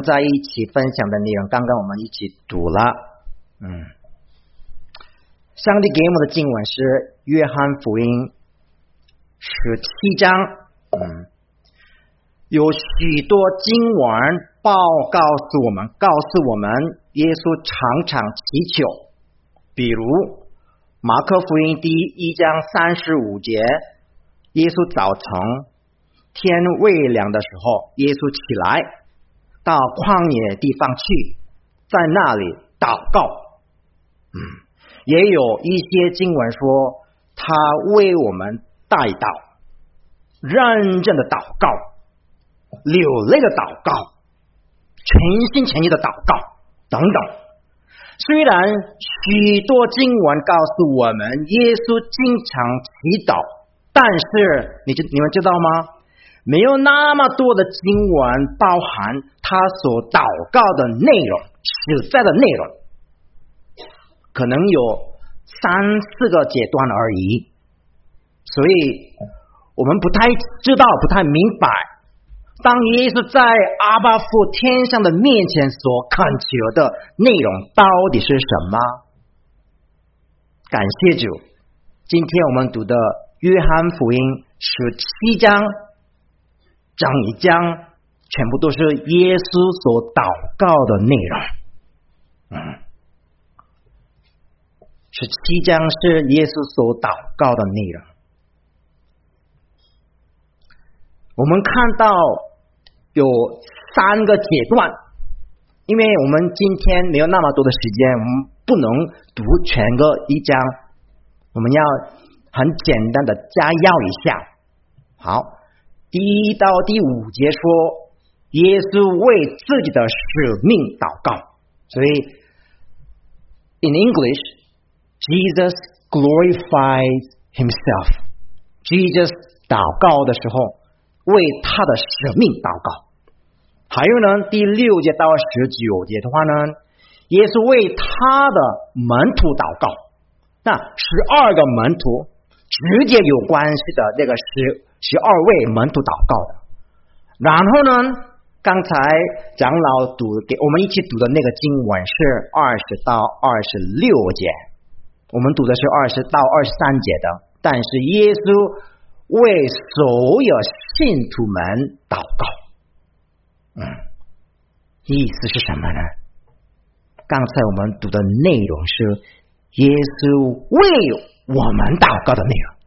在一起分享的内容，刚刚我们一起读了。上帝给我们的经文是约翰福音17章。有许多经文告诉我们耶稣常常祈求，比如马可福音第1章35节，耶稣早晨天未亮的时候，耶稣起来到旷野地方去，在那里祷告。也有一些经文说他为我们代祷，认真的祷告，流泪的祷告，全心全意的祷告等等。虽然许多经文告诉我们耶稣经常祈祷，但是你们知道吗？没有那么多的经文包含他所祷告的内容，实在的内容可能有3-4个阶段而已，所以我们不太知道，不太明白，当耶稣在阿爸父天上的面前所恳求的内容到底是什么。感谢主，今天我们读的约翰福音17章整一章全部都是耶稣所祷告的内容。17章是耶稣所祷告的内容。我们看到有3个阶段，因为我们今天没有那么多的时间，我们不能读全个一章，我们要很简单的摘要一下。好，第1到第5节说耶稣为自己的使命祷告，所以 in English Jesus glorifies himself. Jesus 祷告的时候为他的使命祷告。还有呢，第6节到19节的话呢，耶稣为他的门徒祷告。那12个门徒直接有关系的那个12位门徒祷告的。然后呢，刚才长老读给我们一起读的那个经文是20到26节，我们读的是20到23节的。但是耶稣为所有信徒们祷告。意思是什么呢？刚才我们读的内容是耶稣为我们祷告的内容。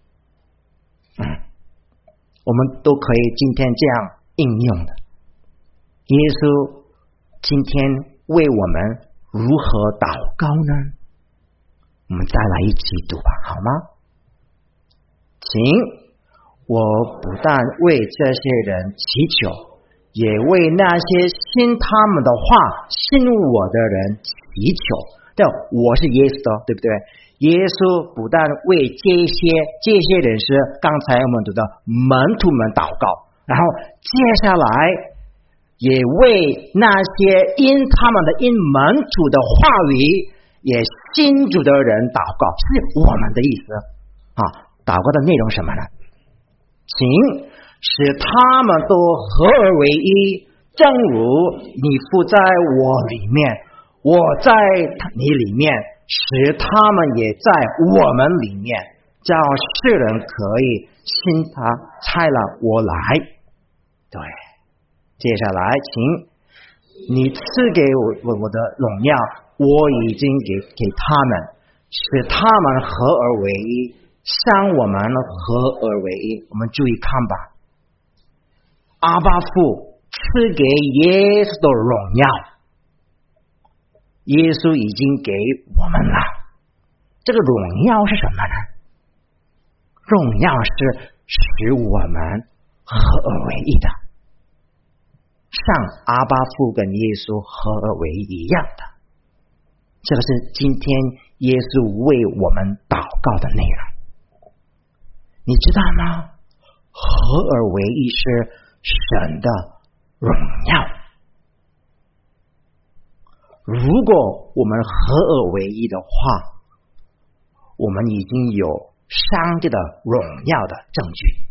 我们都可以今天这样应用的。耶稣今天为我们如何祷告呢？我们再来一起读吧，好吗？请，我不但为这些人祈求，也为那些信他们的话信我的人祈求。对，我是耶稣的，对不对？耶稣不但为这些人是刚才我们读的门徒们祷告，然后接下来也为那些因门徒的话语也信主的人祷告，是我们的意思啊。祷告的内容什么呢？请使他们都合而为一，正如你父在我里面，我在你里面，使他们也在我们里面，叫世人可以信他差了我来。对，接下来请你赐给我的荣耀，我已经给他们，使他们合而为一，像我们合而为一。我们注意看吧，阿爸父赐给耶稣的荣耀，耶稣已经给我们了。这个荣耀是什么呢？荣耀是使我们合而为一的，像阿爸父跟耶稣合而为一一样的。这个是今天耶稣为我们祷告的内容。你知道吗？合而为一是神的荣耀。如果我们合而为一的话，我们已经有上帝的荣耀的证据。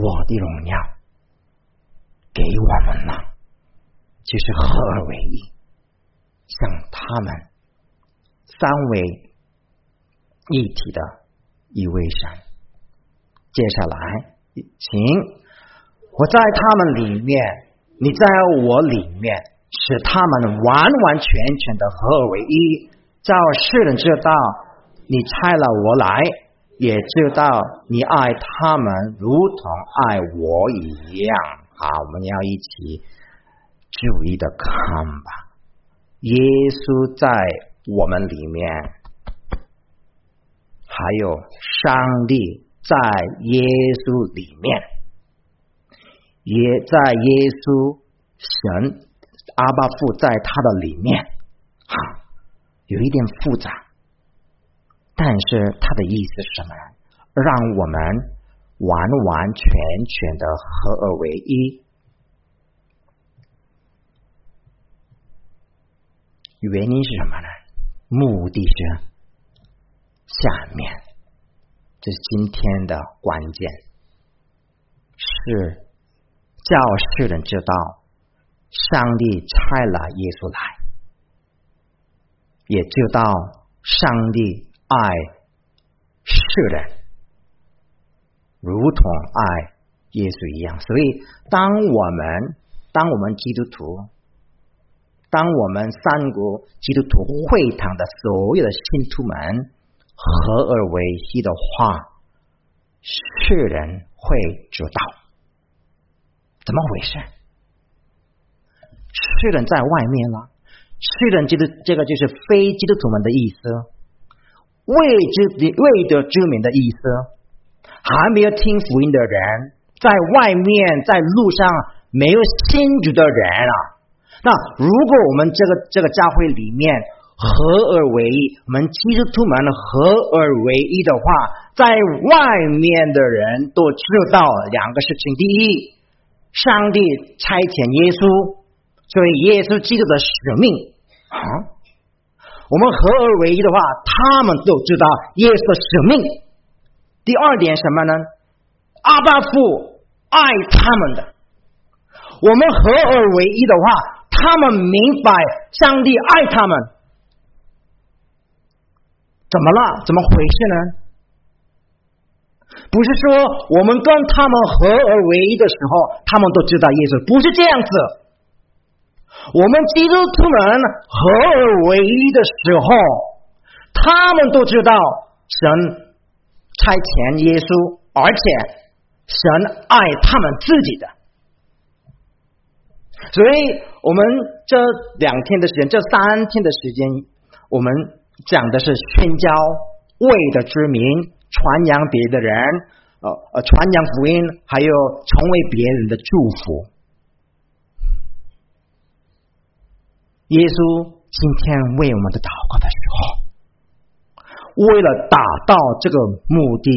我的荣耀给我们了，就是合而为一，像他们三位一体的一位神。接下来请我在他们里面，你在我里面，使他们完完全全的合而为一，叫世人知道你差了我来，也知道你爱他们如同爱我一样。好，我们要一起注意的看吧。耶稣在我们里面，还有上帝在耶稣里面，也在耶稣神阿爸父在他的里面，有一点复杂，但是他的意思是什么呢？让我们完完全全的合而为一。原因是什么呢？目的是下面，这是今天的关键，是叫世人知道上帝差了耶稣来，也知道上帝爱世人如同爱耶稣一样。所以当我们基督徒，当我们三国基督徒会堂的所有的信徒们合而为一的话，世人会知道怎么回事。世人在外面了，世人这个就是非基督徒们的意思，未得之民的意思，还没有听福音的人，在外面在路上没有信主的人啊。那如果我们这个教会里面合而为一，我们基督徒们合而为一的话，在外面的人都知道两个事情。第一，上帝差遣耶稣，所以耶稣基督的使命我们合而为一的话，他们都知道耶稣的使命。第二点什么呢？阿爸父爱他们的，我们合而为一的话，他们明白上帝爱他们。怎么了？怎么回事呢？不是说我们跟他们合而为一的时候，他们都知道耶稣，不是这样子。我们基督徒们合而为一的时候，他们都知道神差遣耶稣，而且神爱他们自己的。所以我们这2天的时间，这3天的时间，我们讲的是宣教未得之民，传扬别的人，传扬福音，还有成为别人的祝福。耶稣今天为我们的祷告的时候，为了达到这个目的，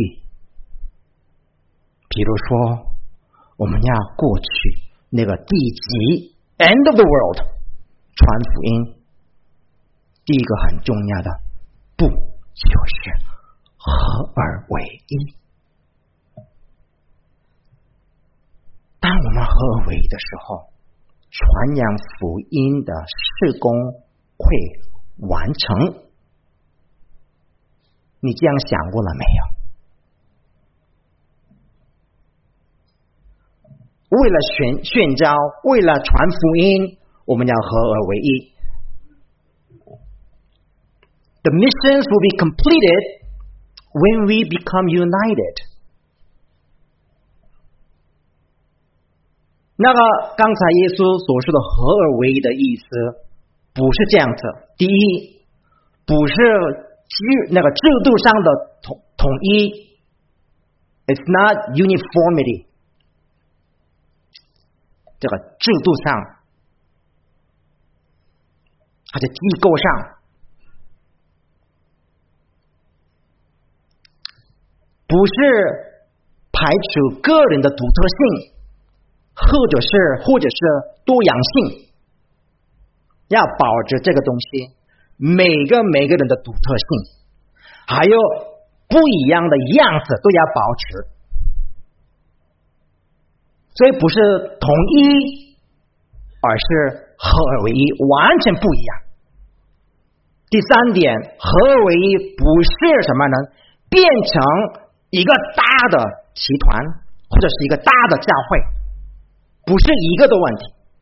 比如说我们要过去那个地极 end of the world 传福音，第一个很重要的步就是合而为一。当我们合而为一的时候，传扬福音的事工会完成。你这样想过了没有？为了宣教，为了传福音，我们要合而为一。The missions will be completed when we become united. 那个刚才耶稣所说的合而为一的意思，不是这样子。第一，不是那个制度上的统一 ，It's not uniformity。这个制度上，还是机构上，不是排除个人的独特性，或者是多样性，要保持这个东西，每个人的独特性，还有不一样的样子都要保持。 所以不是统一，而是合而为一，完全不一样。第三点，合而为一不是什么呢？变成一个大的集团或者是一个大的教会，不是一个的问题。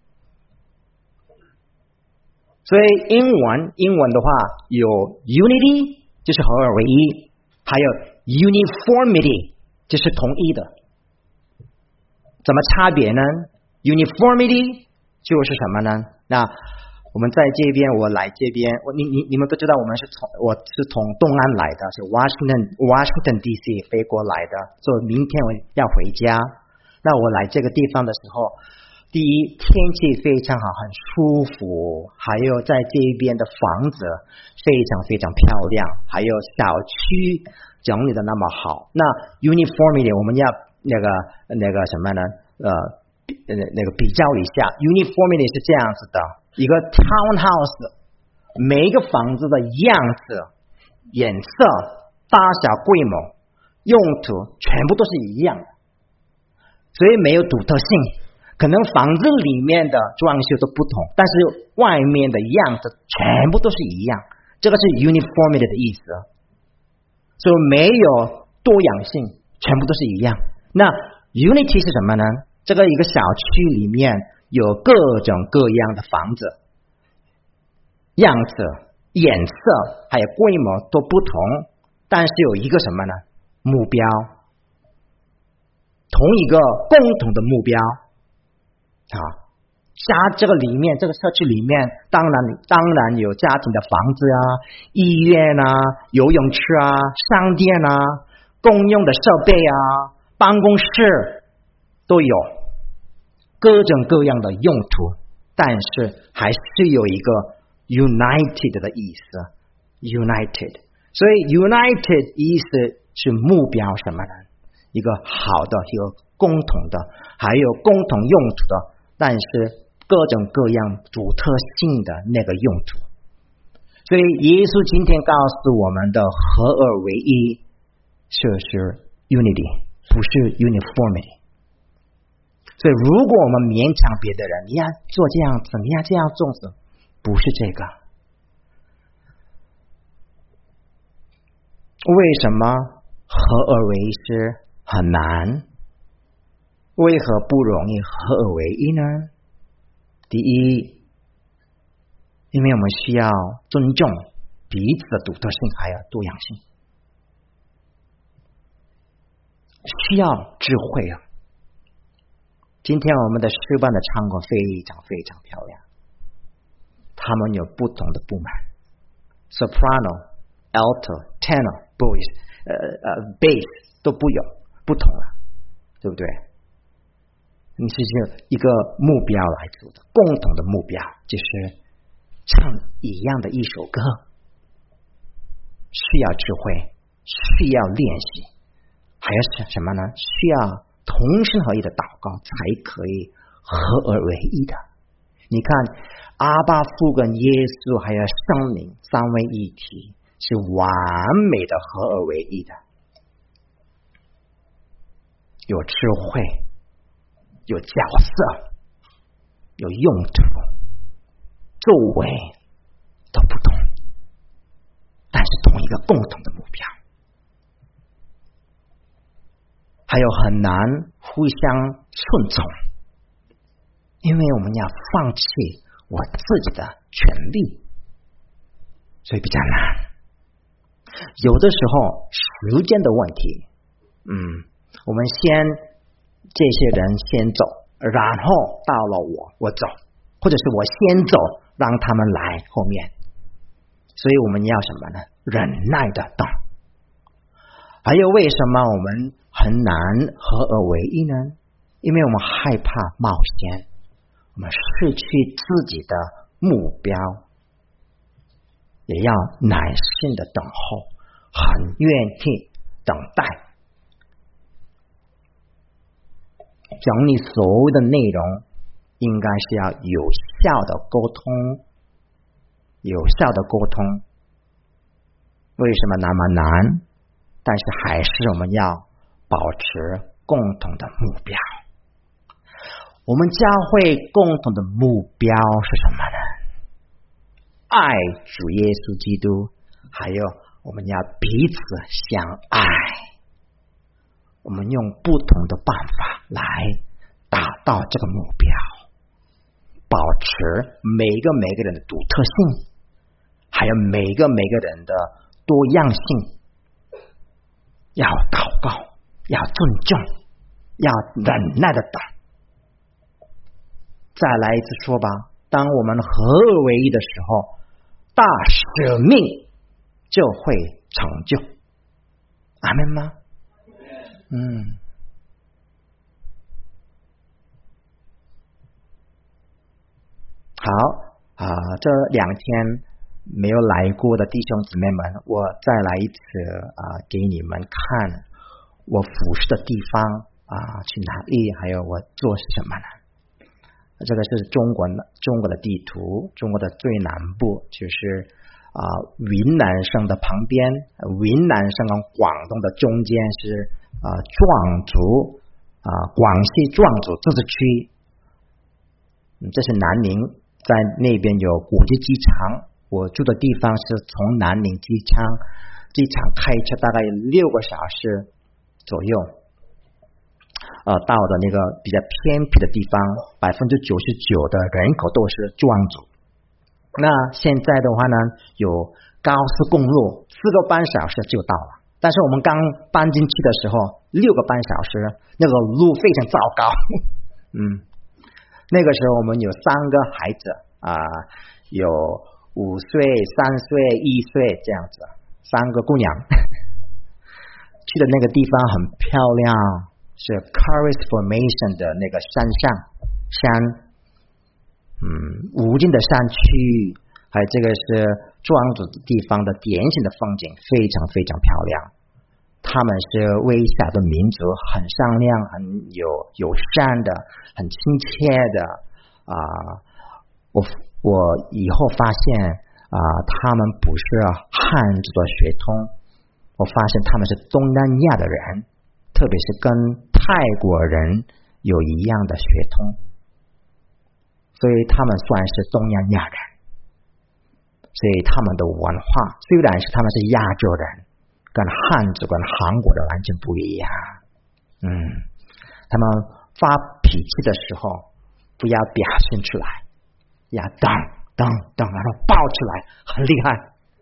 所以英文的话有 unity 就是合而为一，还有 uniformity 就是统一的。怎么差别呢？ uniformity 就是什么呢？那我们在这边，我来这边，你们都知道我是从东岸来的，是 Washington DC 飞过来的，所以明天我要回家。那我来这个地方的时候，第一天气非常好，很舒服，还有在这边的房子非常非常漂亮，还有小区整理的那么好。那 uniformity 我们要那个什么呢？那个比较一下 ，uniformity 是这样子的。一个 townhouse 每一个房子的样子、颜色、大小、规模、用途全部都是一样的，所以没有独特性。可能房子里面的装修都不同，但是外面的样子全部都是一样，这个是 uniformity 的意思。所以没有多样性，全部都是一样。那 unity 是什么呢？这个一个小区里面有各种各样的房子，样子、颜色还有规模都不同，但是有一个什么呢？目标，同一个共同的目标啊。家这个里面，这个社区里面，当然有家庭的房子啊、医院啊、游泳池啊、商店啊、公用的设备啊、办公室都有各种各样的用途，但是还是有一个 united 的意思 united。 所以 united 意思是目标什么呢？一个好的，一个共同的，还有共同用途的，但是各种各样独特性的那个用途。所以耶稣今天告诉我们的合而为一，这是 unity， 不是 uniformity。所以如果我们勉强别的人，你要做这样子，你要这样做，不是这个。为什么合而为一是很难？为何不容易合而为一呢？第一，因为我们需要尊重彼此的独特性还有多样性，需要智慧啊。今天我们的诗班的唱歌非常非常漂亮，他们有不同的部门 ，soprano、alto、tenor、bass 都不同了，对不对？你是一个目标来做的，共同的目标就是唱一样的一首歌，需要智慧，需要练习，还有什么呢？需要同心合一的祷告才可以合而为一的。你看阿爸父跟耶稣还有圣灵三位一体是完美的合而为一的，有智慧，有角色，有用途，作为都不同，但是同一个共同的目标。还有很难互相顺从，因为我们要放弃我自己的权利，所以比较难。有的时候时间的问题，我们这些人先走，然后到了我走，或者是我先走，让他们来后面。所以我们要什么呢？忍耐的等。还有为什么我们很难合而为一呢？因为我们害怕冒险，我们失去自己的目标，也要耐心的等候，很愿意等待。整理所有的内容应该是要有效的沟通，为什么那么难？但是还是我们要保持共同的目标， 我们教会共同的目标是什么呢？爱主耶稣基督，还有我们要彼此相爱。我们用不同的办法来达到这个目标，保持每个人的独特性，还有每个人的多样性。要祷告，要尊重，要忍耐的等。再来一次说吧，当我们合而为一的时候，大使命就会成就。阿们吗？好这2天没有来过的弟兄姊妹们，我再来一次给你们看我服侍的地方去哪里，还有我做什么呢？这个是中国的地图，中国的最南部就是云南省的旁边，云南省跟广东的中间是壮族广西壮族自治区。这是南宁，在那边有国际机场，我住的地方是从南宁机场开车大概6个小时左右到的那个比较偏僻的地方，99%的人口都是壮族。那现在的话呢，有高速公路4个半小时就到了，但是我们刚搬进去的时候6个半小时，那个路非常糟糕。那个时候我们有3个孩子有5岁、3岁、1岁这样子，3个姑娘。去的那个地方很漂亮，是 Caris Formation 的那个山，无尽的山区，还有这个是壮族地方的典型的风景，非常非常漂亮。他们是微小的民族，很善良，很友善的，很亲切的我以后发现他们不是汉族的血统，我发现他们是东南亚的人，特别是跟泰国人有一样的血统，所以他们算是东南亚人。所以他们的文化虽然是他们是亚洲人，跟汉族跟韩国的完全不一样。他们发脾气的时候不要表现出来，要等，然后爆出来，很厉害。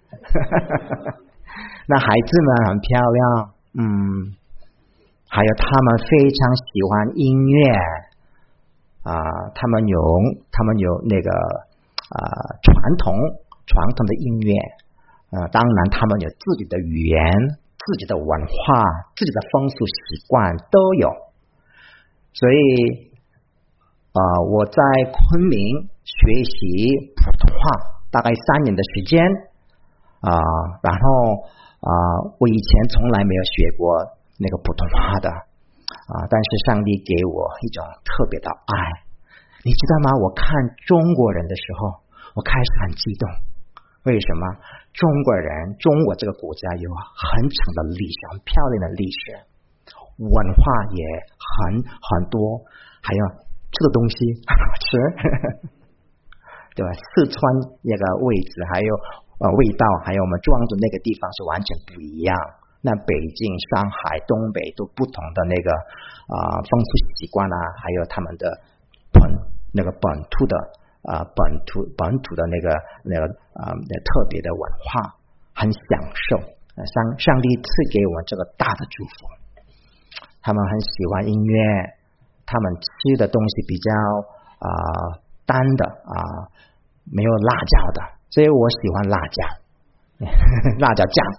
那孩子们很漂亮，还有他们非常喜欢音乐他们有那个传统的音乐，当然他们有自己的语言、自己的文化、自己的风俗习惯都有。所以我在昆明学习普通话大概3年的时间然后我以前从来没有学过那个普通话的但是上帝给我一种特别的爱。你知道吗？我看中国人的时候，我开始很激动。为什么？中国这个国家有很长的历史，很漂亮的历史，文化也很多，还有吃的东西很好吃，对吧？四川那个位置还有味道，还有我们壮族那个地方是完全不一样。那北京、上海、东北都不同的那个风俗习惯还有他们的本土的那个特别的文化，很享受。上帝赐给我们这个大的祝福。他们很喜欢音乐，他们吃的东西比较淡的没有辣椒的，所以我喜欢辣椒辣椒酱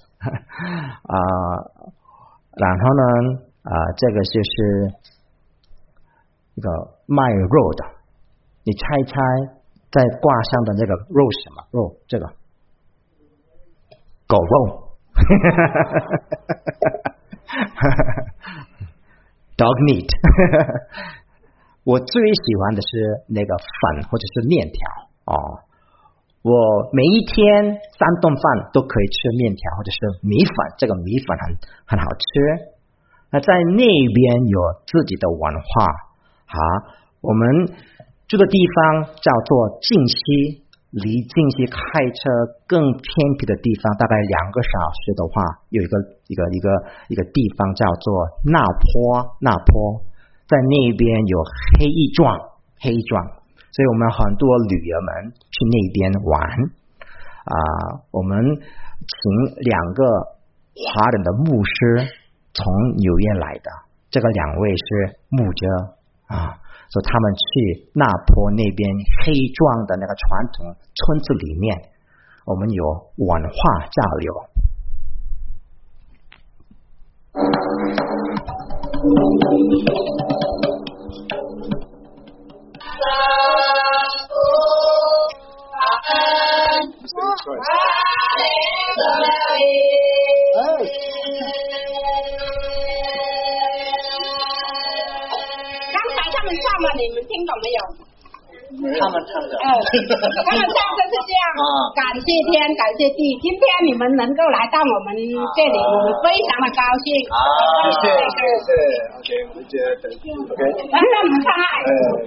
然后呢这个就是一个卖肉的，你猜一猜在挂上的那个肉是什么肉？这个狗肉dog meat 我最喜欢的是那个粉或者是面条我每一天3顿饭都可以吃面条或者是米粉，这个米粉很好吃。那在那边有自己的文化我们住的地方叫做晋西，离晋西开车更偏僻的地方大概2个小时的话，有一个地方叫做那坡，在那边有黑翼状，所以我们很多旅游们去那边玩我们请2个华人的牧师从纽约来的，这个2位是牧者所以他们去那坡那边黑壮的那个传统村子里面，我们有文化交流。 你们听懂没有？ 他们唱的， 他们唱的是这样。感谢天，感谢地，今天你们能够来到我们这里，我们非常的高兴。 谢谢。OK， 我们接着 OK。 来，让你们唱爱。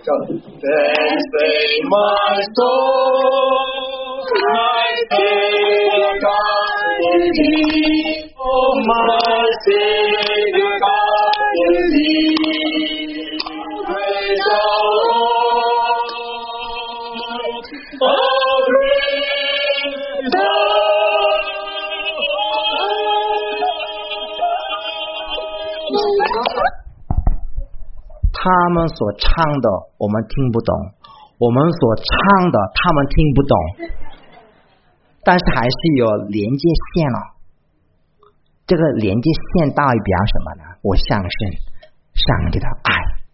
Save my soul, my Savior God in thee, oh my Savior God in thee, praise the Lord, oh praise the Lord。 他们所唱的我们听不懂，我们所唱的他们听不懂，但是还是有连接线了。这个连接线代表什么呢？我相信上帝的爱。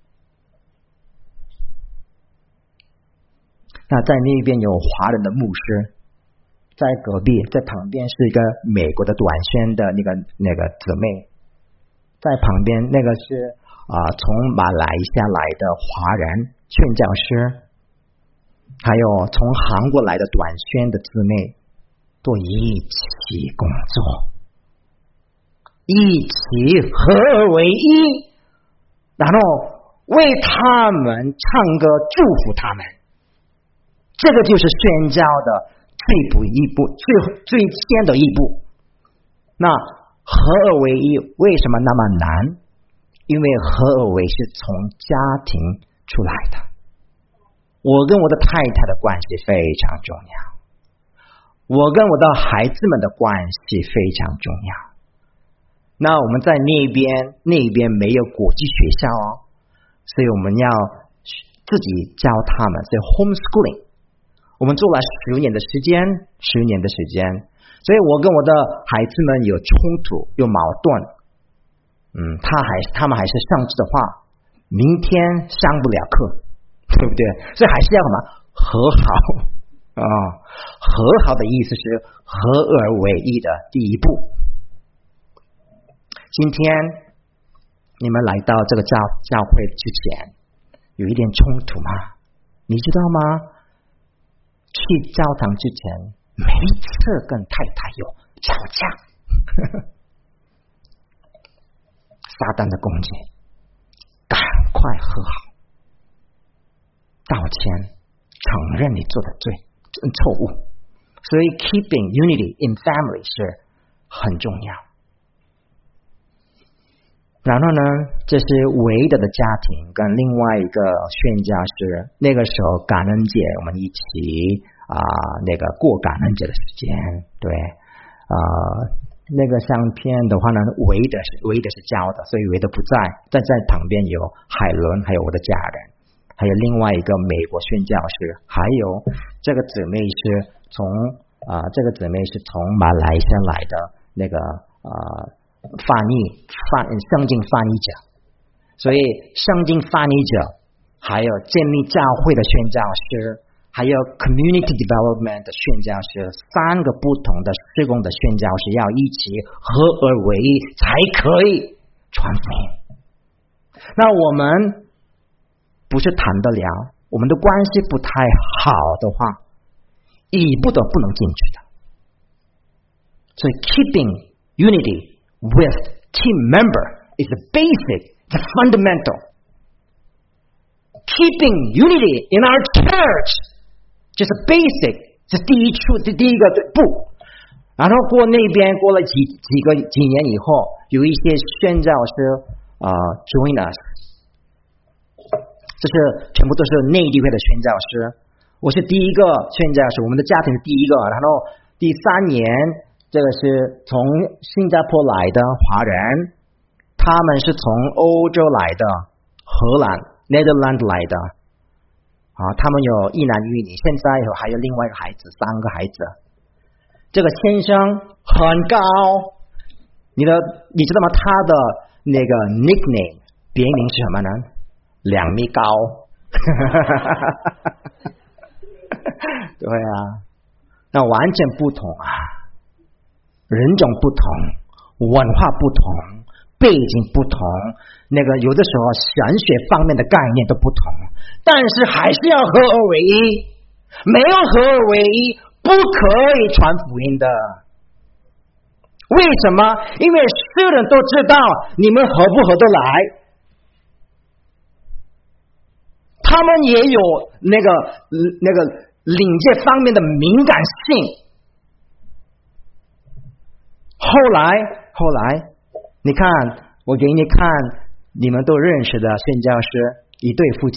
那在那边有华人的牧师，在隔壁，在旁边是一个美国的短宣的那个姊妹，在旁边那个是从马来西亚来的华人宣教师，还有从韩国来的短宣的姊妹，都一起工作，一起合而为一，然后为他们唱歌，祝福他们。这个就是宣教的最先的一步。那合而为一为什么那么难？因为合而为是从家庭出来的。我跟我的太太的关系非常重要，我跟我的孩子们的关系非常重要。那我们在那边没有国际学校所以我们要自己教他们，所以 homeschooling 我们做了10年的时间，所以我跟我的孩子们有冲突，有矛盾。他们还是上次的话，明天上不了课，对不对？所以还是要什么和好和好的意思是合而为一的第一步。今天你们来到这个教会之前，有一点冲突吗？你知道吗？去教堂之前，每一次跟太太有吵架。撒旦的攻击，赶快和好，道歉，承认你做的错误。所以 keeping unity in family 是很重要。然后呢，这是唯德的家庭跟另外一个宣教士，那个时候感恩节我们一起过感恩节的时间，对那个相片的话呢，唯德是教的，所以唯德不在旁边有海伦，还有我的家人，还有另外一个美国宣教士，还有这个姊妹是从马来西亚来的那个圣经翻译者，所以圣经翻译者，还有建立教会的宣教师，还有 community development 的宣教师，3个不同的事工的宣教师要一起合而为一，才可以传福音。那我们不是谈得了，我们的关系不太好的话，一步都不能进去的。所以 keeping unity with team member is the basic, the fundamental. keeping unity in our church， 就是 basic， 这是第一个步。然后过那边过了几年以后，有一些宣教师join us， 这是全部都是内地会的宣教师。我是第一个宣教师，我们的家庭是第一个。然后第3年，这个是从新加坡来的华人，他们是从欧洲来的，荷兰 Netherlands 来的他们有一男一女，现在还有另外一个孩子，3个孩子。这个先生很高，你知道吗？他的那个 nickname 别名是什么呢？2米高。对啊，那完全不同人种不同，文化不同，背景不同，那个有的时候神学方面的概念都不同，但是还是要合而为一，没有合而为一不可以传福音的。为什么？因为世人都知道你们合不合得来，他们也有那个领界方面的敏感性。后来你看，我给你看你们都认识的宣教师，一对夫妻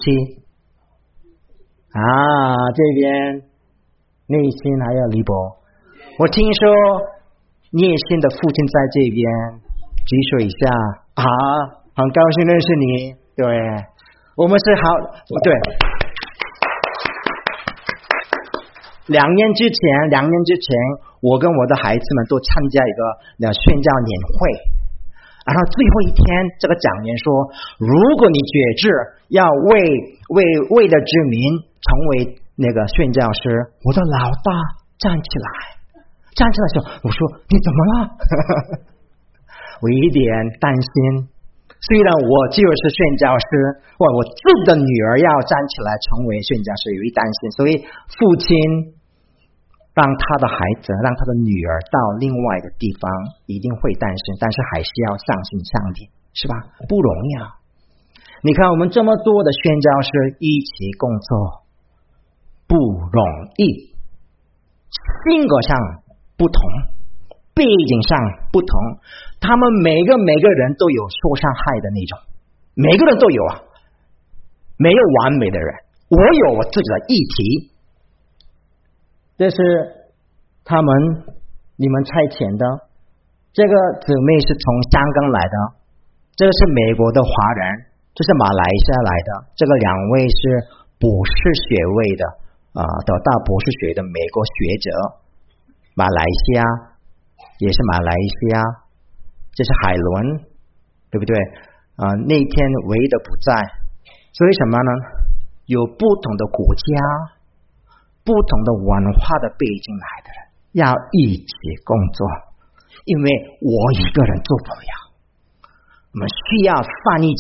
这边内心还有李博，我听说聂心的父亲在这边，举手一下很高兴认识你。对，我们是好，对。2年之前，我跟我的孩子们都参加一个宣教年会，然后最后一天，这个讲员说，如果你决志要为了之民成为那个宣教师，我的老大站起来说，我说你怎么了？我一点担心，虽然我就是宣教师，我自己的女儿要站起来成为宣教师，有一担心，所以父亲让他的孩子，让他的女儿到另外的地方，一定会担心，但是还是要相信上帝，是吧？不容易你看我们这么多的宣教师一起工作，不容易，性格上不同，背景上不同，他们每个人都有受伤害的那种，每个人都有没有完美的人，我有我自己的议题。这是他们你们差遣的，这个姊妹是从香港来的，这个是美国的华人，这是马来西亚来的，这个2位是博士学位的得到博士学位的美国学者，马来西亚也是马来西亚，这是海伦，对不对那天唯一的不在，所以什么呢？有不同的国家，不同的文化的背景来的人要一起工作，因为我一个人做不了，我们需要翻译者，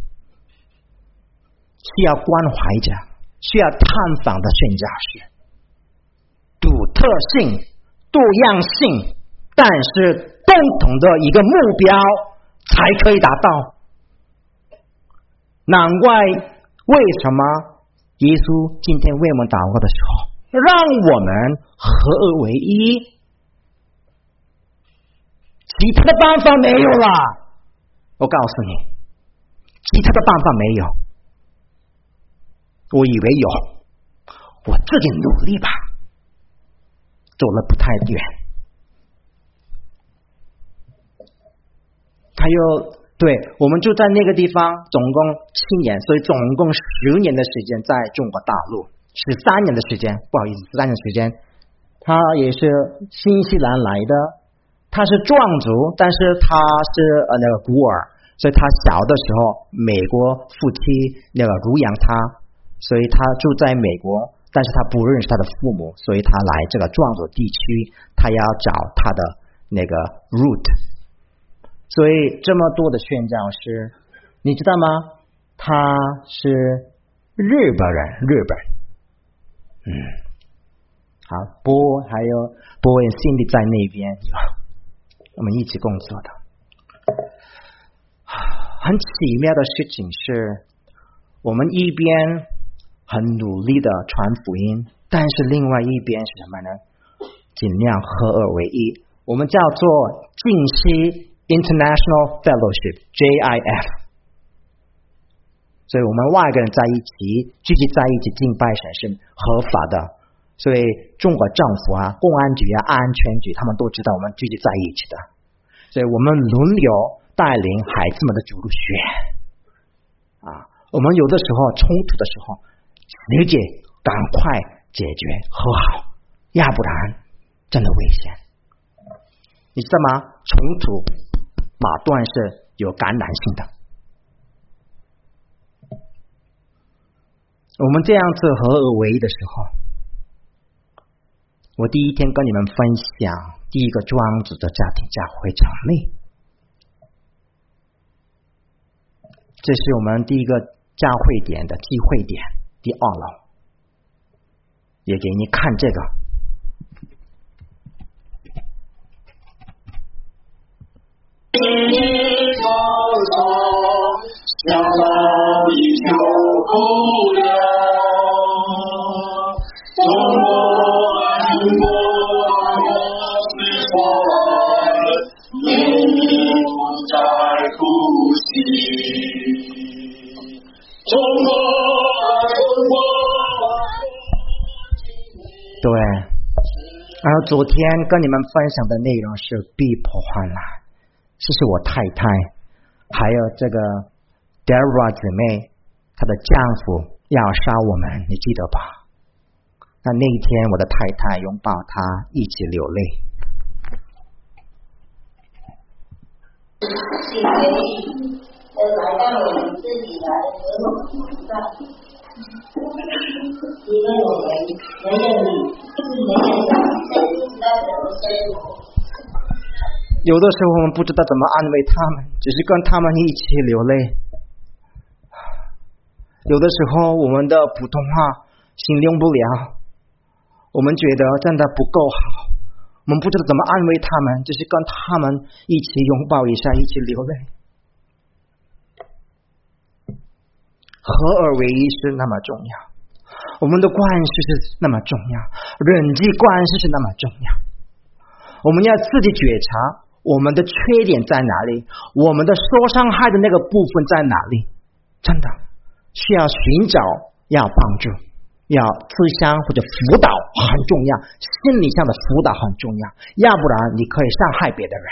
需要关怀者，需要探访的宣教师，独特性、多样性，但是共同的一个目标才可以达到。难怪为什么耶稣今天为我们祷告的时候，让我们合而为一，其他的办法没有了。我告诉你，其他的办法没有。我以为有，我自己努力吧，走了不太远。还有，对，我们就在那个地方，总共7年，所以总共10年的时间在中国大陆。13年的时间，不好意思，13年时间，他也是新西兰来的，他是壮族，但是他是那个孤儿，所以他小的时候美国夫妻那个乳养他，所以他住在美国，但是他不认识他的父母，所以他来这个壮族地区，他要找他的那个 root。 所以这么多的宣教师，你知道吗？他是日本人，好，还有波恩 Cindy 在那边，我们一起工作的。很奇妙的事情是， 我们一边很努力的传福音，但是另外一边是什么呢？尽量合而为一，我们叫做浸信 International Fellowship JIF。 所以我们外国人在一起聚集在一起敬拜神是合法的，所以中国政府啊、公安局啊、安全局他们都知道我们聚集在一起的，所以我们轮流带领孩子们的主日学啊。我们有的时候冲突的时候直接赶快解决和好，要不然真的危险。你知道吗？冲突马段是有感染性的。我们这样子合而为一的时候，我第一天跟你们分享第一个庄子的家庭教会成立，这是我们第一个教会点的机会点，第2楼，也给你看这个。 想到你就够了，中国爱中国，我是说爱，你不再哭泣。中国爱中国。 对，然后昨天跟你们分享的内容是逼迫患难，这是我太太，还有这个 Dara 姊妹，她的丈夫要杀我们，你记得吧？那一天我的太太拥抱她，一起流泪。 请愿意来到我们这里来和我们同在，因为我们没有你，是没有你，谁不知道怎么生活。 有的时候我们不知道怎么安慰他们，只是跟他们一起流泪。有的时候我们的普通话形容不了，我们觉得真的不够好，我们不知道怎么安慰他们，只是跟他们一起拥抱一下，一起流泪。合而为一是那么重要，我们的关系是那么重要，人际关系是那么重要。我们要自己觉察我们的缺点在哪里，我们的受伤害的那个部分在哪里，真的需要寻找，要帮助，要咨商或者辅导很重要，心理上的辅导很重要，要不然你可以伤害别的人。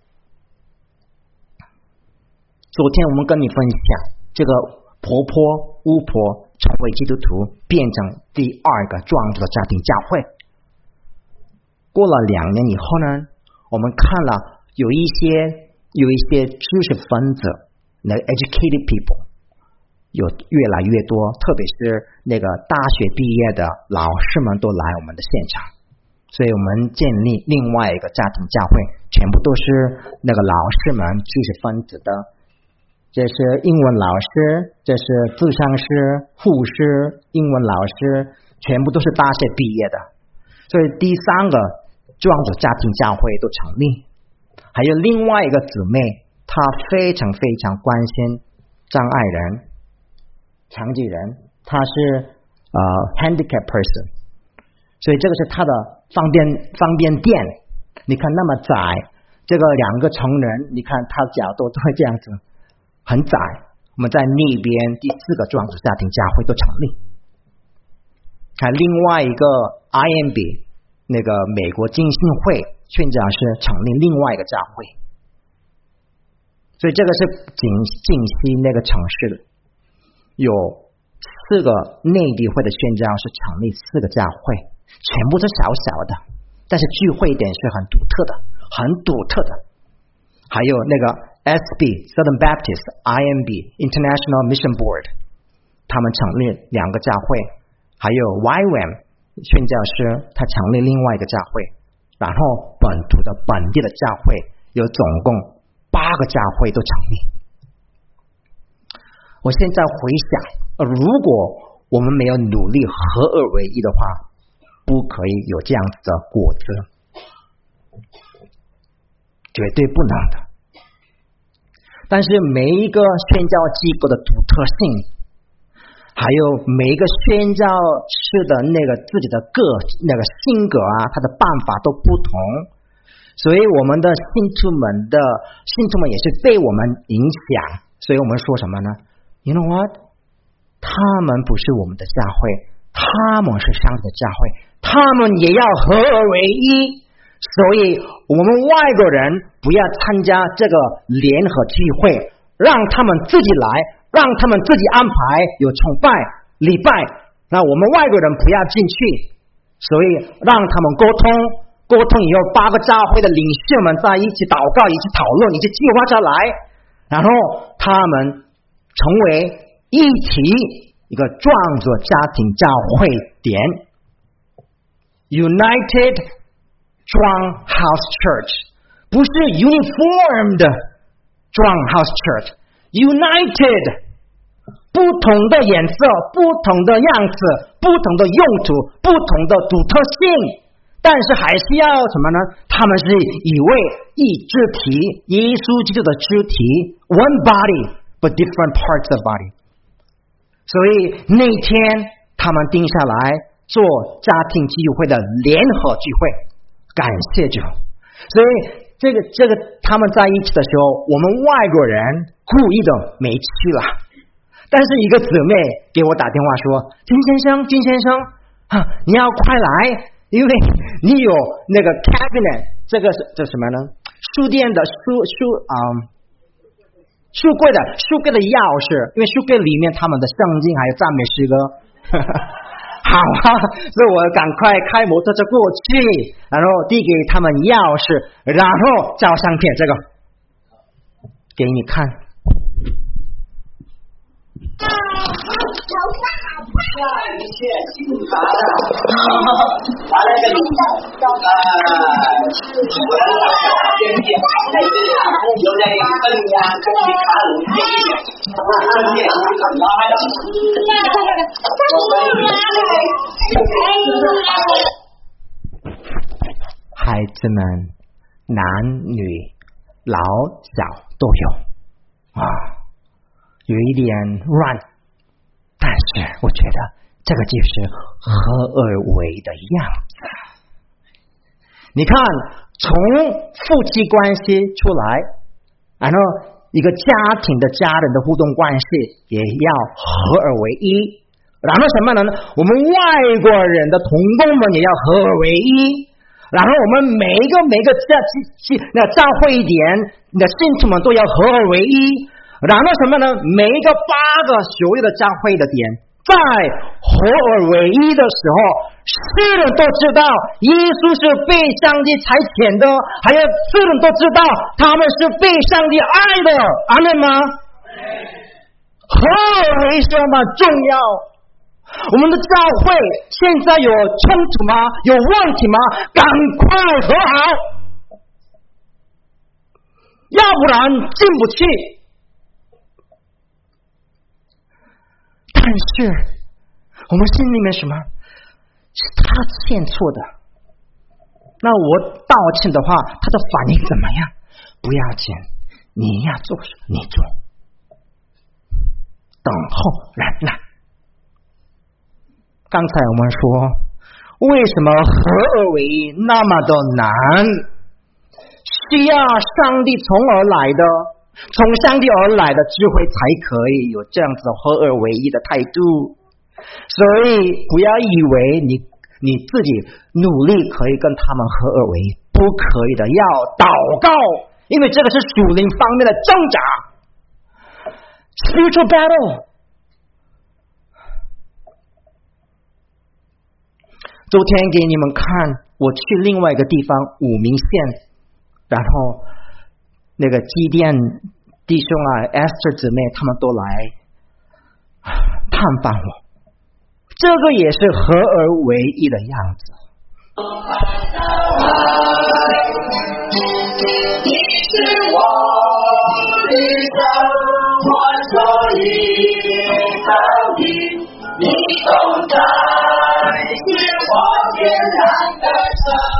昨天我们跟你分享这个婆婆巫婆成为基督徒，变成第2个庄子的家庭教会。过了2年以后呢，我们看了有一些知识分子，那 educated people 有越来越多，特别是那个大学毕业的老师们都来我们的现场，所以我们建立另外一个家庭教会，全部都是那个老师们知识分子的，这是英文老师，这是咨商师、护士、英文老师，全部都是大学毕业的，所以第3个庄子家庭教会都成立。还有另外一个姊妹，她非常非常关心障碍人、残疾人，她是handicap person， 所以这个是她的方便店。你看那么窄，这个2个成人，你看她脚都会这样子，很窄。我们在那边第4个庄子家庭教会都成立。还另外一个 IMB 那个美国浸信会宣教师成立另外一个教会，所以这个是浸信那个城市有4个内地会的宣教师成立4个教会，全部是小小的，但是聚会点是很独特的，很独特的。还有那个 SB Southern Baptist IMB International Mission Board， 他们成立2个教会，还有 YWAM 宣教师他成立另外一个教会，然后本地的教会有总共8个教会都成立。我现在回想，如果我们没有努力合而为一的话，不可以有这样子的果子，绝对不能的。但是每一个宣教机构的独特性， 有每一个宣教士的那个自己的那个性格啊，他的办法都不同，所以我们的信徒们也是被我们影响，所以我们说什么呢？ You know what？ 他们不是我们的教会，他们是上帝的教会，他们也要合而为一，所以我们外国人不要参加这个联合聚会，让他们自己来，让他们自己安排有崇拜礼拜，那我们外国人不要进去，所以让他们沟通以后8个教会的领袖们在一起祷告，一起讨论，一起计划下来，然后他们成为一起一个创作家庭教会点 United Strong House Church， 不是 Uniformed Strong House Church， United， 不同的颜色，不同的样子，不同的用途，不同的独特性，但是还是要什么呢？他们是一位一肢体，耶稣基督的肢体 ，one body but different parts of body。所以那天他们定下来做家庭聚会的联合聚会，感谢主。所以这个他们在一起的时候，我们外国人故意的没去了。但是一个姊妹给我打电话说：“金先生你要快来，因为你有那个 cabinet， 这什么呢？书店的书柜的钥匙，因为书柜里面他们的圣经还有赞美诗歌。好啊，所以我赶快开摩托车过去，然后递给他们钥匙，然后照相片，这个给你看。 一切幸福的，完了这里有在分呀，可以卡路里， 孩子们，男女老小都有啊，有一点乱。但是我觉得这个就是合而为的样子。你看，从夫妻关系出来，然后一个家庭的家人的互动关系也要合而为一，然后什么呢？我们外国人的同工们也要合而为一，然后我们每一个教会点的信徒们都要合而为一。然后什么呢？每一个8个所有的教会的点，在合而为一的时候，世人都知道耶稣是被上帝差遣的，还有世人都知道他们是被上帝爱的，阿们吗？合而为一是吗？重要。我们的教会现在有冲突吗？有问题吗？赶快和好，要不然进不去。但是我们心里面什么？是他欠错的，那我道歉的话，他的反应怎么样？不要紧，你要做什么你做，等候忍耐。刚才我们说，为什么合而为一那么的难？需要上帝从上帝而来的智慧，才可以有这样子合而为一的态度。所以不要以为你自己努力可以跟他们合而为一，不可以的，要祷告，因为这个是属灵方面的挣扎 ，spiritual battle。昨天给你们看，我去另外一个地方武鸣县，然后那个基甸弟兄啊 ，Esther 姊妹他们都来探访我，这个也是合而为一的样子。 你是我的神，我所依靠的，你总在，是我天然的神。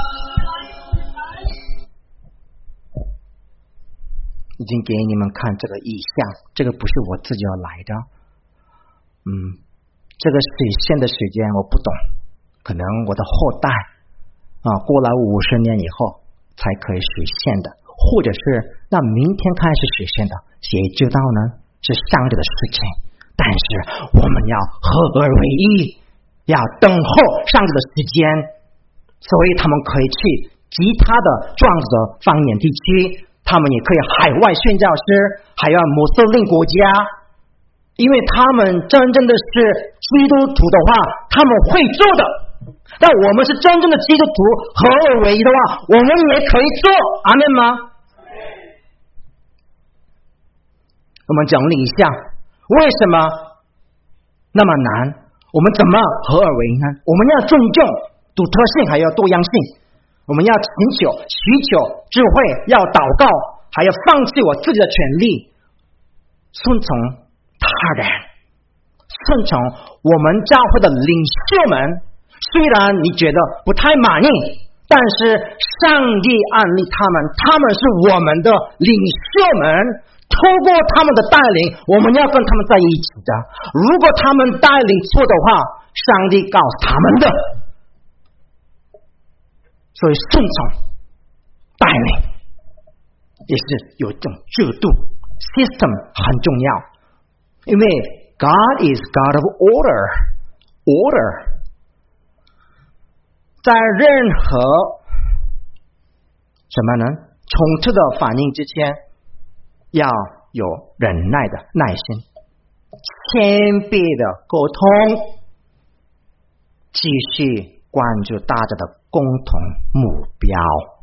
已经给你们看这个意象，这个不是我自己要来的， 这个实现的时间我不懂，可能我的后代过了50年以后才可以实现的，或者是那明天开始实现的，谁知道呢？是上帝的事情。但是我们要合而为一，要等候上帝的时间，所以他们可以去其他的壮族的方言地区，他们也可以海外宣教师，还有穆斯林国家，因为他们真正的是基督徒的话，他们会做的。但我们是真正的基督徒，合而为一的话，我们也可以做，阿们吗？我们整理一下，为什么那么难？我们怎么合而为一呢？我们要尊重独特性，还要多样性。我们要寻求智慧，要祷告，还要放弃我自己的权利，顺从他人，顺从我们教会的领袖们。虽然你觉得不太满意，但是上帝安利他们，他们是我们的领袖们，透过他们的带领，我们要跟他们在一起的。如果他们带领错的话，上帝告诉他们的。所以顺从带领也是有一种制度 system 很重要，因为 God is God of order。在任何什么呢冲突的反应之前，要有忍耐的耐心，谦卑的沟通，继续关注大家的共同目标。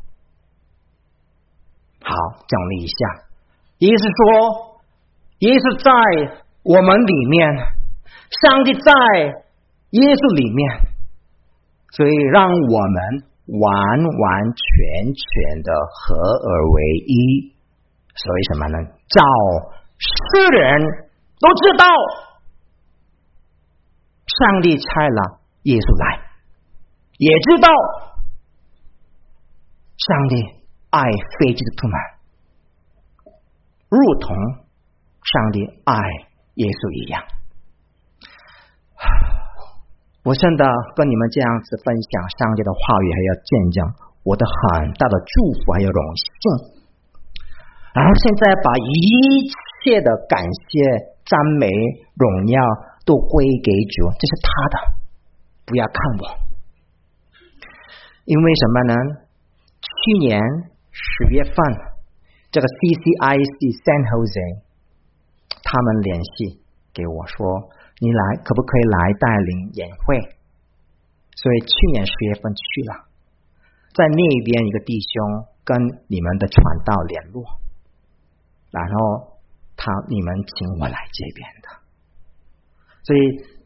好，整理一下，意思说，耶稣在我们里面，上帝在耶稣里面。所以让我们完完全全的合而为一。所以什么呢？照世人都知道，上帝差了耶稣来，也知道上帝爱非基督徒们，如同上帝爱耶稣一样。我真的跟你们这样子分享上帝的话语，还要见证我的很大的祝福还有荣幸。然后现在把一切的感谢、赞美、荣耀都归给主，这是他的，不要看我。因为什么呢？去年10月份，这个 CCIC San Jose 他们联系给我说，你来可不可以来带领演会？所以去年10月份去了，在那边一个弟兄跟你们的传道联络，然后你们请我来这边的。所以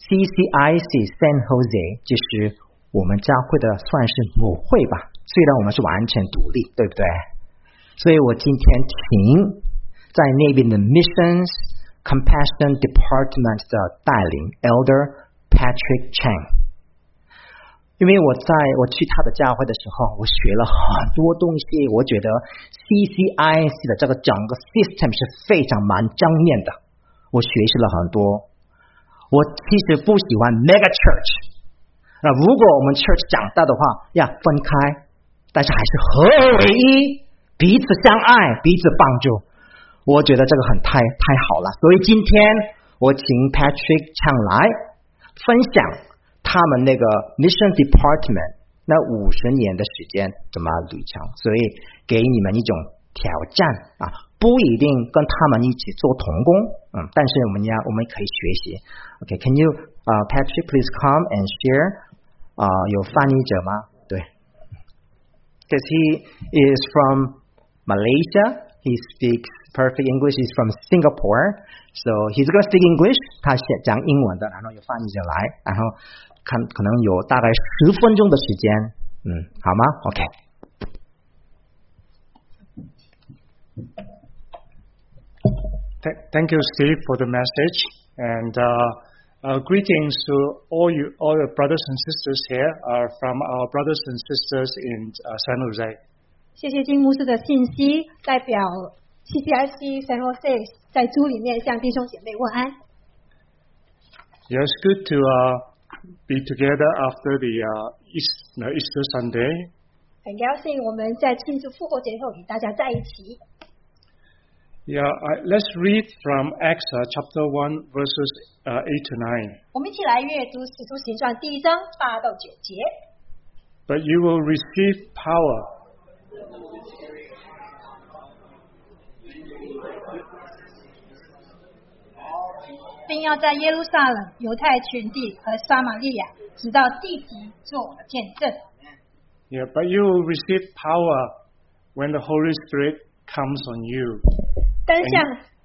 CCIC San Jose 就是我们教会的算是母会吧，虽然我们是完全独立，对不对？所以我今天请在那边的 Missions Compassion Department 的带领 Elder Patrick Chang， 因为我去他的教会的时候，我学了很多东西，我觉得 CCIC 的这个整个 system 是非常蛮正面的，我学习了很多。我其实不喜欢 mega church， 如果我们 church 长大的话要分开，但是还是合而为一，彼此相爱，彼此帮助。我觉得这个太好了，所以今天我请 Patrick 上来分享他们那个 Mission Department 那50年的时间怎么旅程，所以给你们一种挑战不一定跟他们一起做同工，但是我们可以学习。Okay, can you Patrick please come and share？ 有翻译者吗？对 ，because he is from Malaysia, he speaks perfect English. He's from Singapore, so he's going to speak English. 他讲英文的，然后有翻译者来，然后可能有大概10分钟的时间，好吗 ？OK。 Thank you, Steve, for the message, and greetings to all your brothers and sisters here from our brothers and sisters in San Jose. 谢谢金牧师的信息，代表 CCIC San Jose 在主里面向弟兄姐妹问安。 Yeah, it's good to be together after the Easter Sunday. 很高兴我们在庆祝复活节后与大家在一起。 Yeah, let's read from Acts chapter 1 verses 8 to 9. 我们一起来阅读《使徒行传》第1章8到9节。 But you will receive power. 并要在耶路撒冷、犹太全地和撒玛利亚，直到地极，做我的见证。 Yeah, but you will receive power when the Holy Spirit comes on you. 但像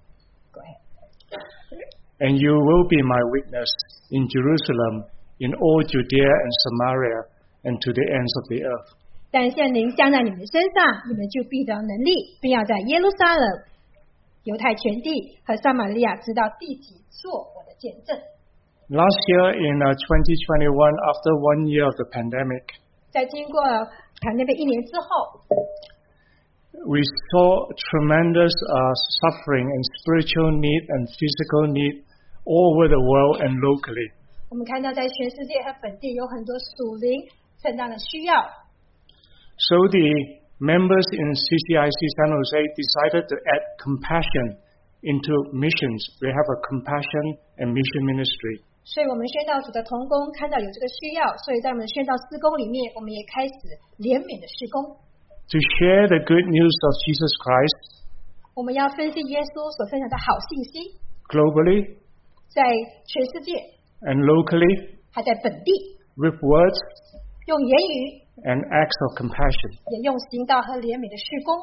And you will be my witness in Jerusalem, in all Judea and Samaria, and to the ends of the earth. 但圣灵降在你们身上，你们就必得能力，并要在耶路撒冷、犹太全地和撒玛利亚，直到地极，做我的见证。 Last year in 2021, after 1 year of the pandemic, 在经过pandemic 1年之后， we saw tremendous suffering and spiritual need and physical need all over the world and locally. 我们看到在全世界和本地有很多属灵成长的需要。 So the members in CCIC San Jose decided to add compassion into missions. We have a compassion and mission ministry. 所以我们宣道组的同工看到有这个需要，所以在我们宣道事工里面，我们也开始怜悯的事工。 To share the good news of Jesus Christ 我们要分析耶稣所分享的好信息， globally 在全世界 and locally 还在本地， with words 用言语 and acts of compassion. 也用行道和怜悯的事工。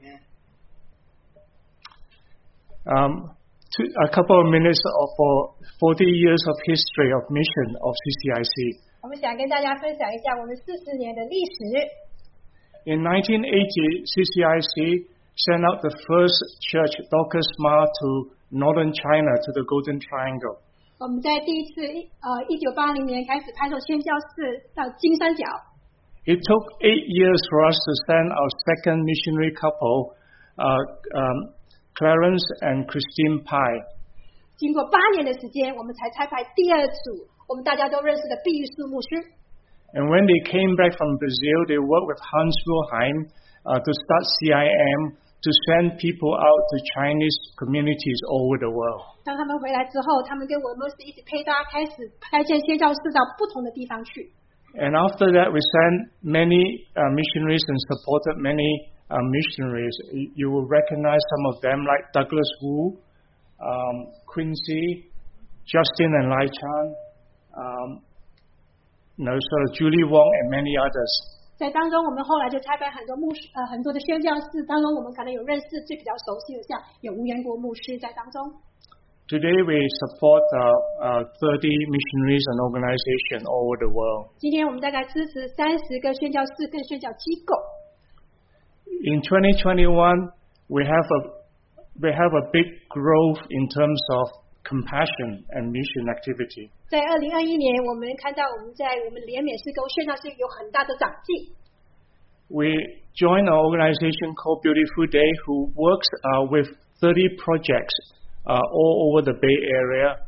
A couple of minutes for 40 years of history of mission of CCIC. 我们想跟大家分享一下我们40年的历史。 In 1980, CCIC sent out the first church, Dorcas Ma, to northern China, to the Golden Triangle. 我们在第一次1980年开始派送宣教士到金三角。 It took 8 years for us to send our second missionary couple, Clarence and Christine Pai. 经过8年的时间，我们才差派第二组我们大家都认识的毕玉树牧师。 And when they came back from Brazil, they worked with Hans Wilhelm to start CIM to send people out to Chinese communities all over the world. 当他们回来之后，他们跟我们牧师一起陪他开始开建宣教士到不同的地方去。 And after that, we sent many missionaries and supported many missionaries. You will recognize some of them like Douglas Wu, Quincy, Justin and Lai Chan, Julie Wong and many others. 在当中，我们后来就差派很多很多的宣教士，当中我们可能有认识最比较熟悉的，像有吴元国牧师在当中。 Today we support 30 missionaries and organizations all over the world. 今天我们大概支持30个宣教士跟宣教机构。 In 2021, we have a big growth in terms of compassion and mission activity. 在2021年，我们看到我们在我们怜悯事工宣教士有很大的长进。 We joined an organization called Beautiful Day, who works with 30 projects all over the Bay Area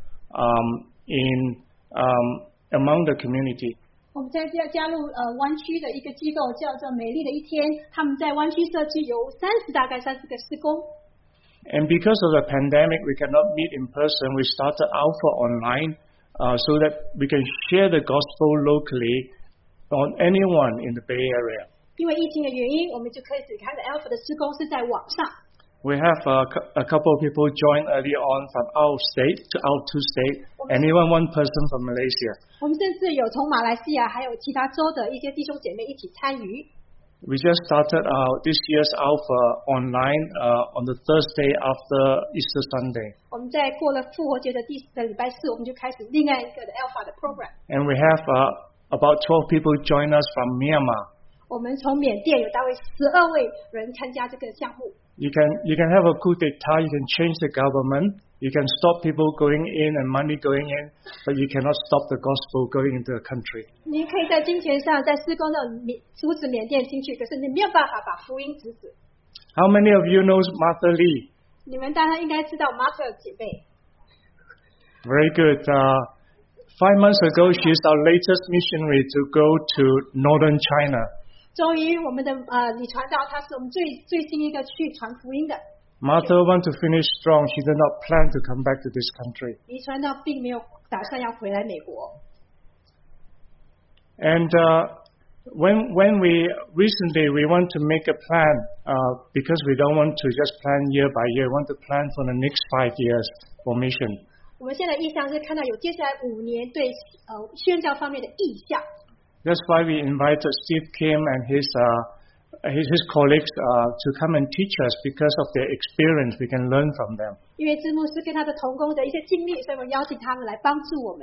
among the community. 我们在加入湾区的一个机构，叫做美丽的一天。他们在湾区社区有大概30个事工。 And because of the pandemic, we cannot meet in person. We started Alpha online so that we can share the gospel locally on anyone in the Bay Area. 因为疫情的原因，我们就开始看的 Alpha 的事工是在网上。 We have a couple of people join early on from out of state, and even one person from Malaysia. 我们甚至有从马来西亚还有其他州的一些弟兄姐妹一起参与。 We just started this year's Alpha online on the Thursday after Easter Sunday. 我们在过了复活节的礼拜四，我们就开始另外一个的 Alpha 的 program。 And we have about 12 people join us from Myanmar. 我们从缅甸有大概12位人参加这个项目。 You can have a coup d'état. You can change the government. You can stop people going in and money going in, but you cannot stop the gospel going into the country. 你可以在金钱上，在施工上阻止缅甸进去，可是你没有办法把福音阻止。 How many of you knows Martha Lee? 你们大家应该知道 Martha 姐妹。 Very good. 5 months ago, she's our latest missionary to go to northern China. 终于，我们的李传道他是我们最新一个去传福音的。 Martha want to finish strong. She did not plan to come back to this country. 李传道并没有打算要回来美国。 And when we recently we want to make a plan because we don't want to just plan year by year. We want to plan for the next 5 years for mission. 我们现在意向是看到有接下来5年对宣教方面的意向。 That's why we invited Steve Kim and his colleagues to come and teach us because of their experience. We can learn from them. 因为支牧师跟他的同工的一些经历，所以我们邀请他们来帮助我们。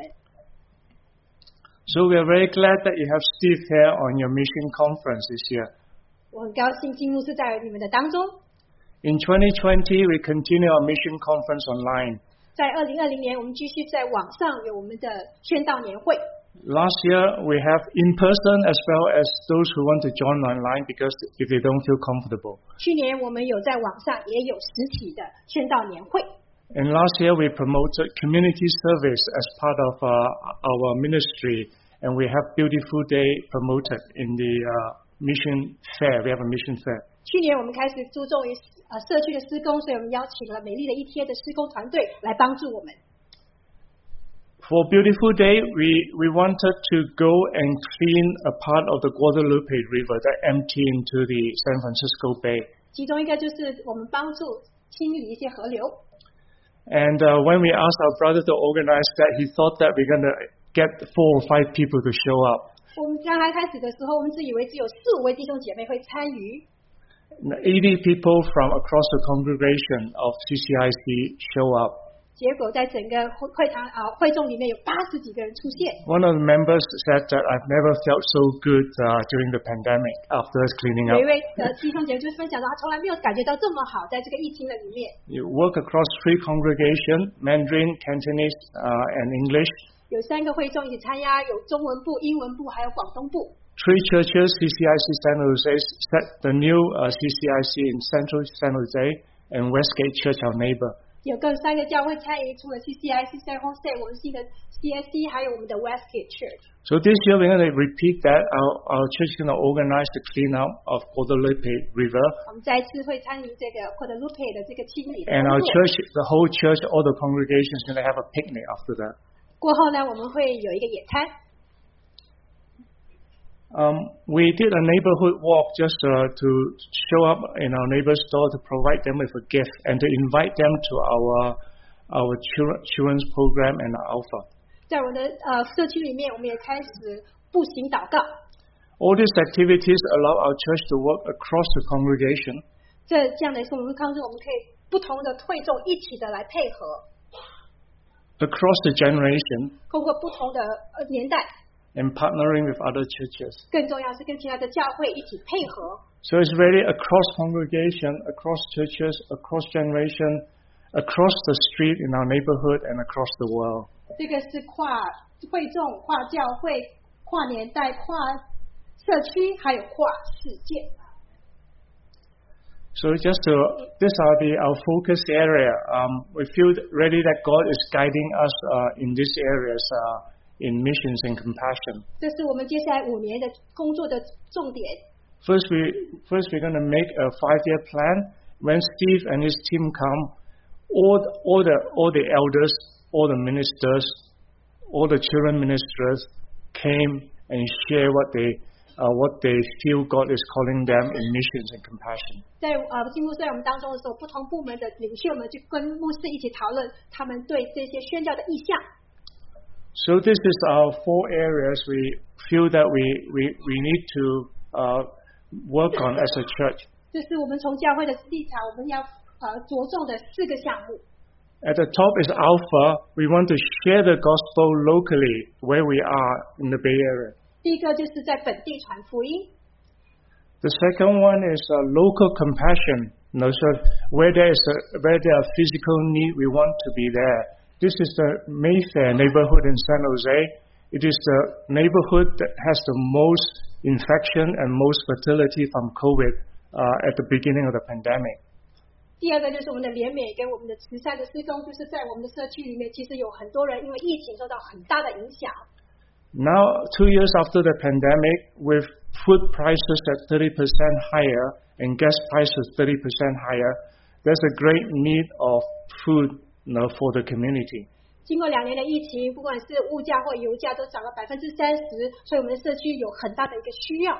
So we are very glad that you have Steve here on your mission conference this year. 我很高兴金牧师在你们的当中。 In 2020, we continue our mission conference online. 在2020年，我们继续在网上有我们的宣道年会。 Last year, we have in person as well as those who want to join online because if they don't feel comfortable. 去年我们有在网上也有实体的宣道年会。 And last year, we promoted community service as part of our ministry, and we have Beautiful Day promoted in the mission fair. We have a mission fair. 去年我们开始注重于社区的施工，所以我们邀请了美丽的一天的施工团队来帮助我们。 For Beautiful Day, we wanted to go and clean a part of the Guadalupe River that empty into the San Francisco Bay. 其中一个就是我们帮助清理一些河流。 And when we asked our brother to organize that, he thought that we're going to get 4 or 5 people to show up. 我们刚开始的时候，我们是以为只有4、5位弟兄姐妹会参与。 80 people from across the congregation of CCIC show up. 结果在整个会众里面有80几个人出现。 One of the members said that I've never felt so good during the pandemic after cleaning up. 有一位弟兄姐妹就分享到，他从来没有感觉到这么好，在这个疫情的里面。 You work across 3 congregations: Mandarin, Cantonese, and English. 有3个会众一起参加，有中文部、英文部，还有广东部。 3 churches, CCIC San Jose, set the new CCIC in Central San Jose, and Westgate Church, our neighbor. 有更3个教会参与，除了 CCIC San Jose 我们新的 CSC， 还有我们的 Westgate Church。 So this year we're going to repeat that. Our church is going to organize the cleanup of Guadalupe River. 我们再次会参与这个 Guadalupe 的这个清理。 And our church, the whole church, all the congregation is going to have a picnic after that. 过后呢，我们会有一个野餐。 We did a neighborhood walk just to show up in our neighbor's store to provide them with a gift and to invite them to our children's program and Alpha. 在我的社区里面，我们也开始步行祷告。 All these activities allow our church to work across the congregation. 这样的是我们帮助我们可以不同的会众一起的来配合。 Across the generation. 通过不同的年代。 And partnering with other churches. 更重要是跟其他的教会一起配合。 So it's really across congregation, across churches, across generation, across the street in our neighborhood and across the world. 这个是跨会众、跨教会、跨年代、跨社区，还有跨世界。 So these are our focus area. We feel ready that God is guiding us in these areas. In missions and compassion. 这是我们接下来5年的工作的重点。 First, we're going to make a 5-year plan. When Steve and his team come, all the elders, all the ministers, all the children ministers came and share what they feel God is calling them in missions and compassion. 在金牧师在我们当中的时候，不同部门的领袖们就跟牧师一起讨论他们对这些宣教的意向。 So this is our 4 areas we feel that we need to work on as a church. 这是我们从教会的立场，我们要着重的4个项目。 At the top is Alpha. We want to share the gospel locally where we are in the Bay Area. 第一个就是在本地传福音。 The second one is local compassion. So where there are physical need, we want to be there. This is the Mayfair neighborhood in San Jose. It is the neighborhood that has the most infection and most fertility from COVID at the beginning of the pandemic. 第二个就是我们的联美跟我们的慈善的施工，就是在我们的社区里面，其实有很多人因为疫情受到很大的影响。 Now, 2 years after the pandemic, with food prices at 30% higher and gas prices 30% higher, there's a great need of food for the community. 经过2年的疫情，不管是物价或油价都涨了30%，所以我们的社区有很大的一个需要。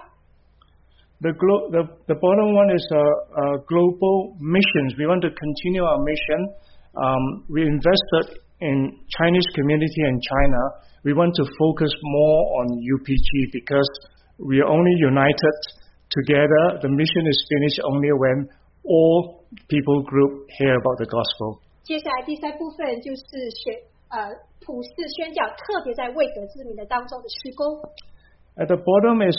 The bottom one is global missions. We want to continue our mission. We invested in Chinese community in China. We want to focus more on UPG because we are only united together. The mission is finished only when all people group hear about the gospel. 接下来第3部分就是普世宣教，特别在未得之民的当中的施工。 At the bottom is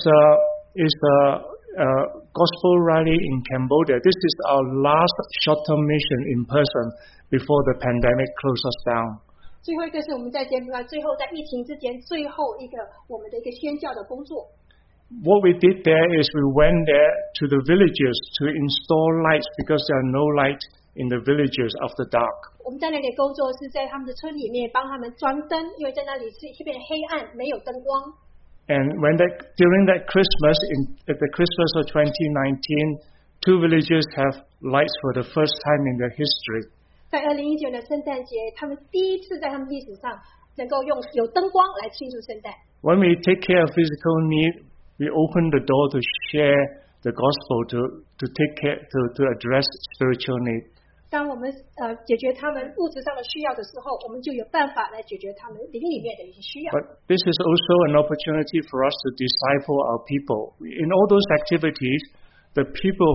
gospel rally in Cambodia. This is our last short-term mission in person before the pandemic closed us down. 最后一个是我们在柬埔寨最后在疫情之前最后一个我们的一个宣教的工作。 What we did there is we went there to the villages to install lights because there are no light in the villages after dark. 我们在那里工作是在他们的村里面帮他们装灯，因为在那里是一片黑暗，没有灯光。 And during that Christmas, at the Christmas of 2019, 2 villages have lights for the first time in their history. 在2019年的圣诞节，他们第一次在他们历史上能够用有灯光来庆祝圣诞。 When we take care of physical need, we open the door to share the gospel to take care to address spiritual need. 当我们解决他们物质上的需要的时候，我们就有办法来解决他们灵里面的一些需要。 But this is also an opportunity for us to disciple our people. In all those activities, the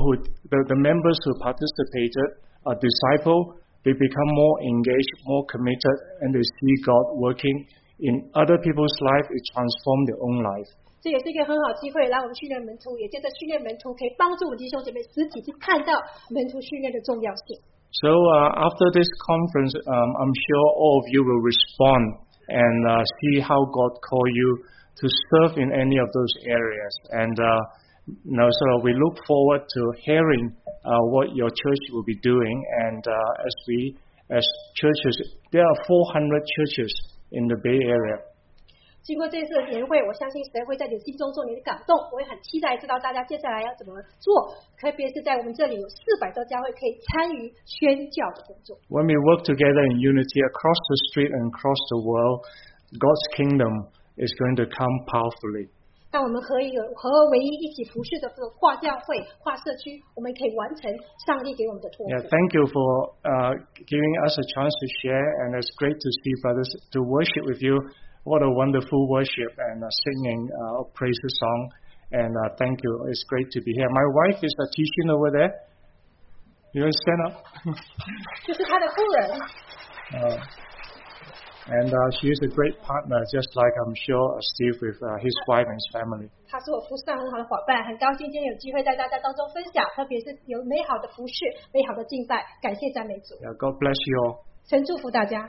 members who participated are discipled. They become more engaged, more committed, and they see God working in other people's life. It transforms their own life. 这也是一个很好机会，让我们训练门徒，也借着训练门徒，可以帮助我们弟兄姐妹实体去看到门徒训练的重要性。 So after this conference, I'm sure all of you will respond and see how God called you to serve in any of those areas. And so we look forward to hearing what your church will be doing. And as churches, there are 400 churches in the Bay Area. 经过这次的年会，我相信神会在你心中做你的感动。我也很期待知道大家接下来要怎么做，特别是在我们这里有400多教会可以参与宣教的工作。 When we work together in unity across the street and across the world, God's kingdom is going to come powerfully. 当我们合而为一，一起服侍的跨教会、跨社区，我们可以完成上帝给我们的托付。 Yeah, thank you for giving us a chance to share, and it's great to see brothers to worship with you. What a wonderful worship and singing a praise song. And thank you. It's great to be here. My wife is teaching over there. You want to stand up? 就是他的夫人。 And she is a great partner, just like I'm sure Steve with his wife and his family. 他是我服侍上很好的伙伴，很高兴今天有机会在大家当中分享，特别是有美好的服侍、美好的敬拜，感谢赞美主。 Yeah, God bless you all. 神祝福大家。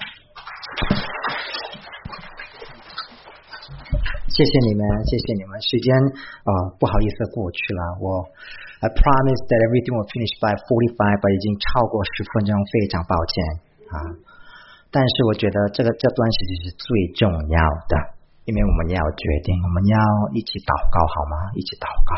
谢谢你们，谢谢你们。时间不好意思过去了，I promised that everything will finish by 45, but 已经超过10分钟，非常抱歉啊。但是我觉得这段时间是最重要的，因为我们要决定，我们要一起祷告好吗？一起祷告，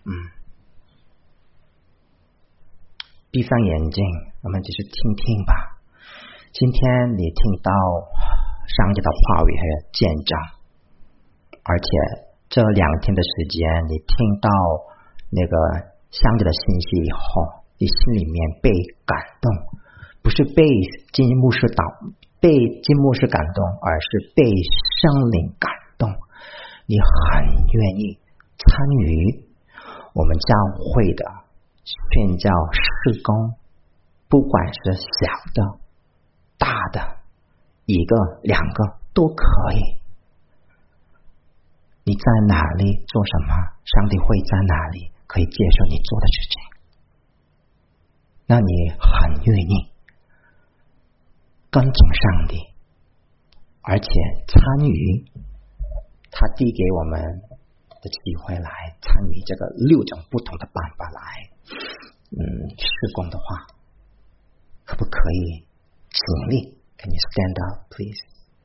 闭上眼睛，我们只是听听吧。今天你听到上帝的话语和见证。而且这2天的时间，你听到那个上帝的信息以后，你心里面被感动，不是被金牧师感动，而是被圣灵感动。你很愿意参与我们教会的宣教事工，不管是小的、大的，1个、2个都可以。你在哪里做什么，上帝会在哪里可以接受你做的事情。那你很愿意跟从上帝，而且参与他递给我们的机会来参与这个6种不同的办法来施工的话， 可不可以起立 ？Can you stand up, please？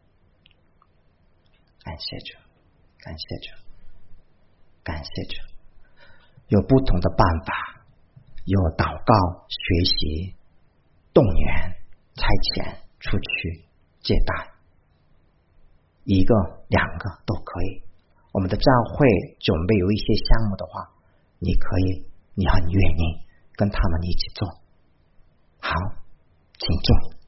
感谢主，感谢主，感谢主。有不同的办法，有祷告、学习、动员、差遣出去接待，一个、两个都可以。我们的教会准备有一些项目的话，你可以，你很愿意跟他们一起做。好，请坐。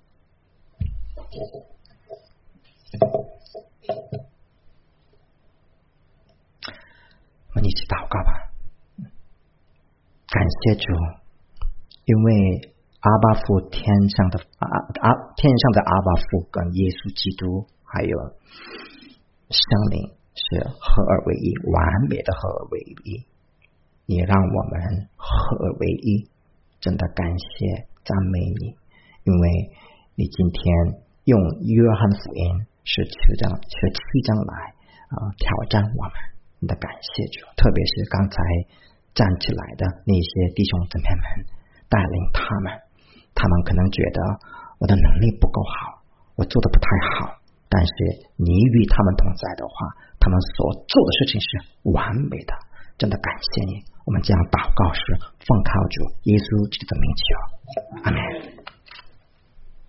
我们一起祷告吧。感谢主，因为阿爸父天上的阿爸父跟耶稣基督还有圣灵是合而为一，完美的合而为一。你让我们合而为一，真的感谢赞美你，因为你今天用约翰福音17章来挑战我们，你的感谢主，特别是刚才站起来的那些弟兄姊妹们，带领他们可能觉得我的能力不够好，我做的不太好，但是你与他们同在的话，他们所做的事情是完美的，真的感谢你。我们这样祷告时奉靠主耶稣基督的名求，阿们。